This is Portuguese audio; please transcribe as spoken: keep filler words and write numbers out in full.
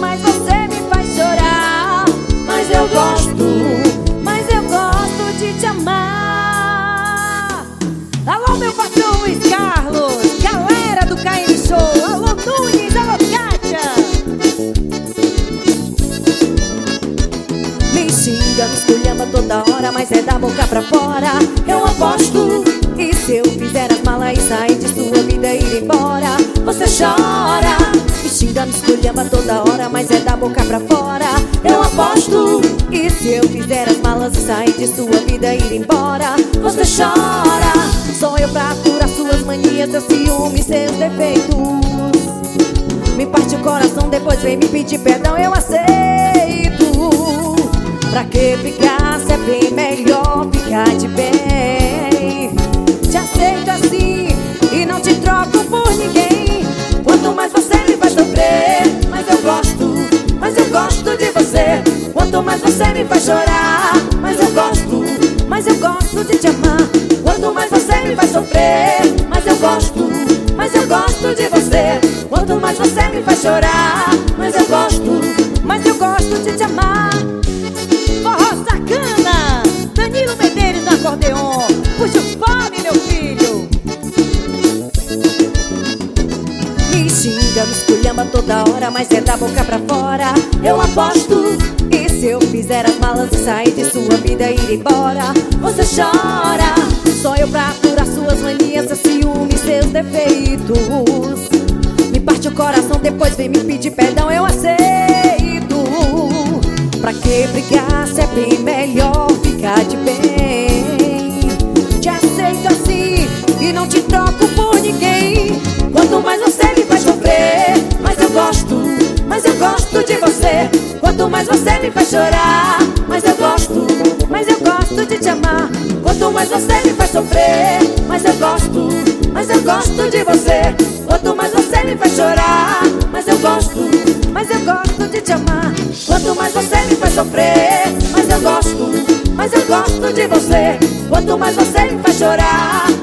mais você me faz chorar. Mas eu gosto, mas eu gosto de te amar. Alô, meu patrão Luiz Carlos, galera do K M Show. Alô, Nunes, alô, Kátia. Me xinga, me esculhamba toda hora, mas é da boca pra fora. Eu aposto, e se eu fizer as malas e sair de sua vida e ir embora, você chora. Me xinga, me esculhamba toda hora, mas é da boca pra fora. Eu aposto, e se eu fizer as malas e sair de sua vida e ir embora, você chora. Sou eu pra curar suas manias, seu ciúme, seus defeitos. Me parte o coração, depois vem me pedir perdão, eu aceito. Pra que brigar se é bem melhor ficar de bem? Te aceito assim e não te troco por ninguém. Quanto mais você me faz sofrer, mas eu gosto, mas eu gosto de você. Quanto mais você me faz chorar, mas eu gosto, mas eu gosto de te amar. Quanto mais você me faz sofrer, mas eu gosto, mas eu gosto de você. Quanto mais você me faz chorar, mas eu gosto, mas eu gosto de te amar. Forró sacana, Danilo Medeiros no acordeon. Puxa o fome, meu filho. Me xinga, me esculhamba toda hora, mas é da boca pra fora. Eu aposto, e se eu fizer as malas e sair de sua vida e ir embora, você chora. Só eu pra curar suas manias, seu ciúme, seus defeitos. Me parte o coração, depois vem me pedir perdão, eu aceito. Pra que brigar se é bem melhor ficar de bem? Te aceito assim e não te troco por ninguém. Quanto mais você me faz sofrer, mas eu gosto, mas eu gosto de você. Quanto mais você me faz chorar, mas eu gosto, mas eu gosto de te amar. Quanto mais você me faz sofrer, mas eu gosto, mas eu gosto de você. Quanto mais você me faz chorar, mas eu gosto, mas eu gosto de te amar. Quanto mais você me faz sofrer, mas eu gosto, mas eu gosto de você. Quanto mais você me faz chorar,